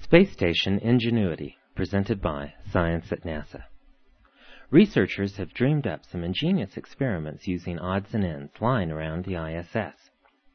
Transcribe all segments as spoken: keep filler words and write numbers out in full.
Space Station Ingenuity, presented by Science at NASA. Researchers have dreamed up some ingenious experiments using odds and ends lying around the I S S.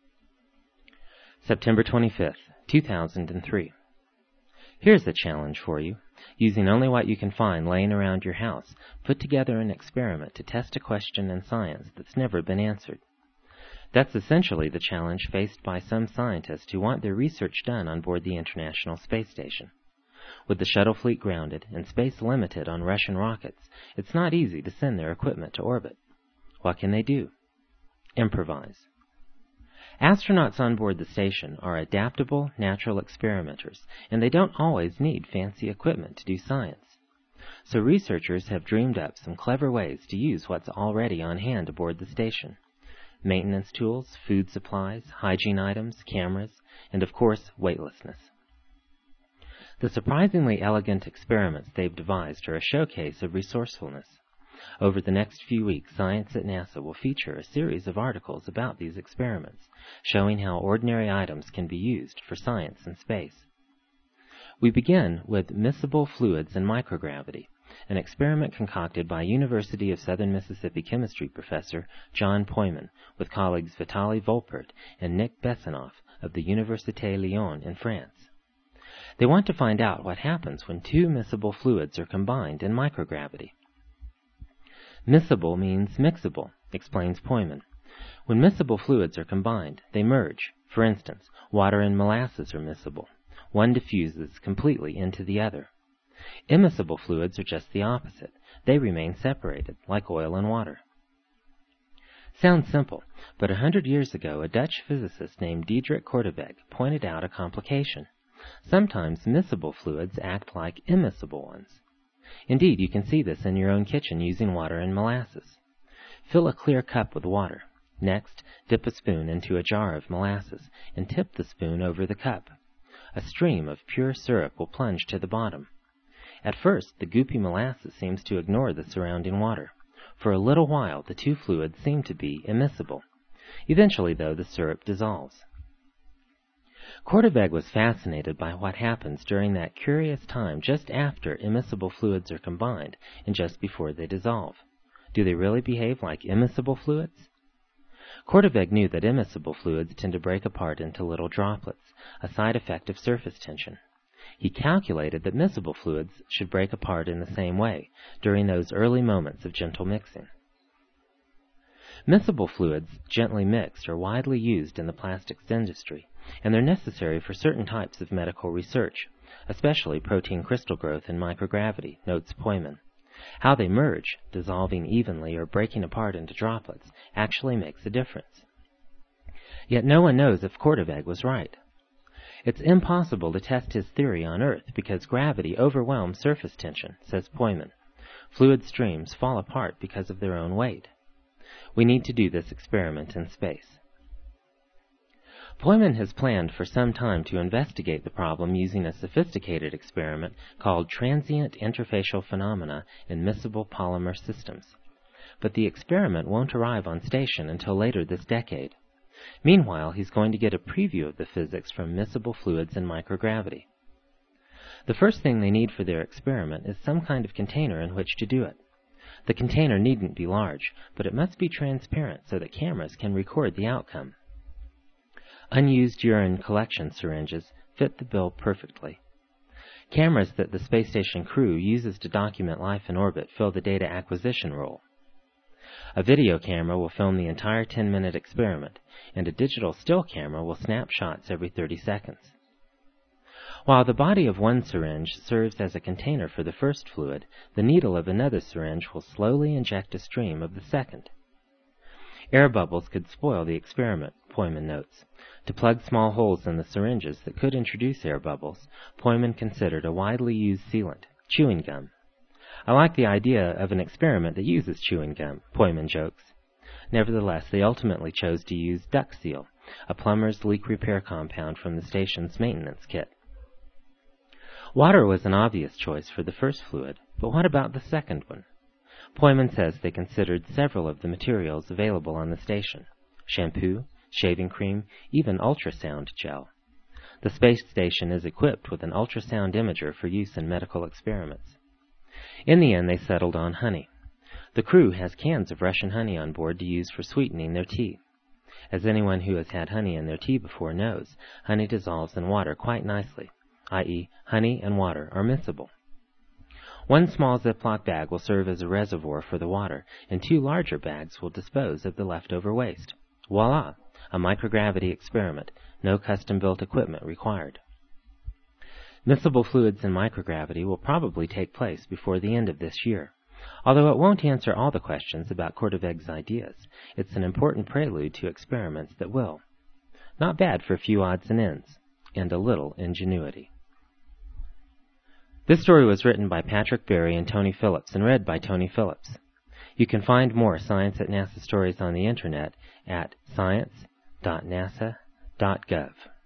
September twenty-fifth, two thousand three. Here's a challenge for you. Using only what you can find laying around your house, put together an experiment to test a question in science that's never been answered. That's essentially the challenge faced by some scientists who want their research done on board the International Space Station. With the shuttle fleet grounded and space limited on Russian rockets, it's not easy to send their equipment to orbit. What can they do? Improvise. Astronauts on board the station are adaptable, natural experimenters, and they don't always need fancy equipment to do science. So researchers have dreamed up some clever ways to use what's already on hand aboard the station. Maintenance tools, food supplies, hygiene items, cameras, and of course, weightlessness. The surprisingly elegant experiments they've devised are a showcase of resourcefulness. Over the next few weeks, Science at NASA will feature a series of articles about these experiments, showing how ordinary items can be used for science in space. We begin with miscible fluids and microgravity, an experiment concocted by University of Southern Mississippi chemistry professor John Poiman with colleagues Vitaly Volpert and Nick Bessanoff of the Université Lyon in France. They want to find out what happens when two miscible fluids are combined in microgravity. Miscible means mixable, explains Poiman. When miscible fluids are combined, they merge. For instance, water and molasses are miscible. One diffuses completely into the other. Immiscible fluids are just the opposite. They remain separated, like oil and water. Sounds simple, but a hundred years ago a Dutch physicist named Diederik Korteweg pointed out a complication. Sometimes miscible fluids act like immiscible ones. Indeed, you can see this in your own kitchen using water and molasses. Fill a clear cup with water. Next, dip a spoon into a jar of molasses and tip the spoon over the cup. A stream of pure syrup will plunge to the bottom. At first, the goopy molasses seems to ignore the surrounding water. For a little while, the two fluids seem to be immiscible. Eventually, though, the syrup dissolves. Korteweg was fascinated by what happens during that curious time just after immiscible fluids are combined and just before they dissolve. Do they really behave like immiscible fluids? Korteweg knew that immiscible fluids tend to break apart into little droplets, a side effect of surface tension. He calculated that miscible fluids should break apart in the same way during those early moments of gentle mixing. Miscible fluids, gently mixed, are widely used in the plastics industry, and they're necessary for certain types of medical research, especially protein crystal growth in microgravity, notes Poiman. How they merge, dissolving evenly or breaking apart into droplets, actually makes a difference. Yet no one knows if Korteweg was right. It's impossible to test his theory on Earth because gravity overwhelms surface tension, says Poiman. Fluid streams fall apart because of their own weight. We need to do this experiment in space. Poiman has planned for some time to investigate the problem using a sophisticated experiment called transient interfacial phenomena in miscible polymer systems. But the experiment won't arrive on station until later this decade. Meanwhile, he's going to get a preview of the physics from miscible fluids and microgravity. The first thing they need for their experiment is some kind of container in which to do it. The container needn't be large, but it must be transparent so that cameras can record the outcome. Unused urine collection syringes fit the bill perfectly. Cameras that the space station crew uses to document life in orbit fill the data acquisition role. A video camera will film the entire ten-minute experiment, and a digital still camera will snap shots every thirty seconds. While the body of one syringe serves as a container for the first fluid, the needle of another syringe will slowly inject a stream of the second. Air bubbles could spoil the experiment, Poiman notes. To plug small holes in the syringes that could introduce air bubbles, Poiman considered a widely used sealant, chewing gum. I like the idea of an experiment that uses chewing gum, Poiman jokes. Nevertheless, they ultimately chose to use Duck Seal, a plumber's leak repair compound from the station's maintenance kit. Water was an obvious choice for the first fluid, but what about the second one? Poiman says they considered several of the materials available on the station: shampoo, shaving cream, even ultrasound gel. The space station is equipped with an ultrasound imager for use in medical experiments. In the end, they settled on honey. The crew has cans of Russian honey on board to use for sweetening their tea. As anyone who has had honey in their tea before knows, honey dissolves in water quite nicely, that is, honey and water are miscible. One small Ziploc bag will serve as a reservoir for the water, and two larger bags will dispose of the leftover waste. Voila! A microgravity experiment, no custom-built equipment required. Miscible fluids in microgravity will probably take place before the end of this year. Although it won't answer all the questions about Korteweg's ideas, it's an important prelude to experiments that will. Not bad for a few odds and ends, and a little ingenuity. This story was written by Patrick Berry and Tony Phillips and read by Tony Phillips. You can find more Science at NASA stories on the internet at science dot nasa dot gov.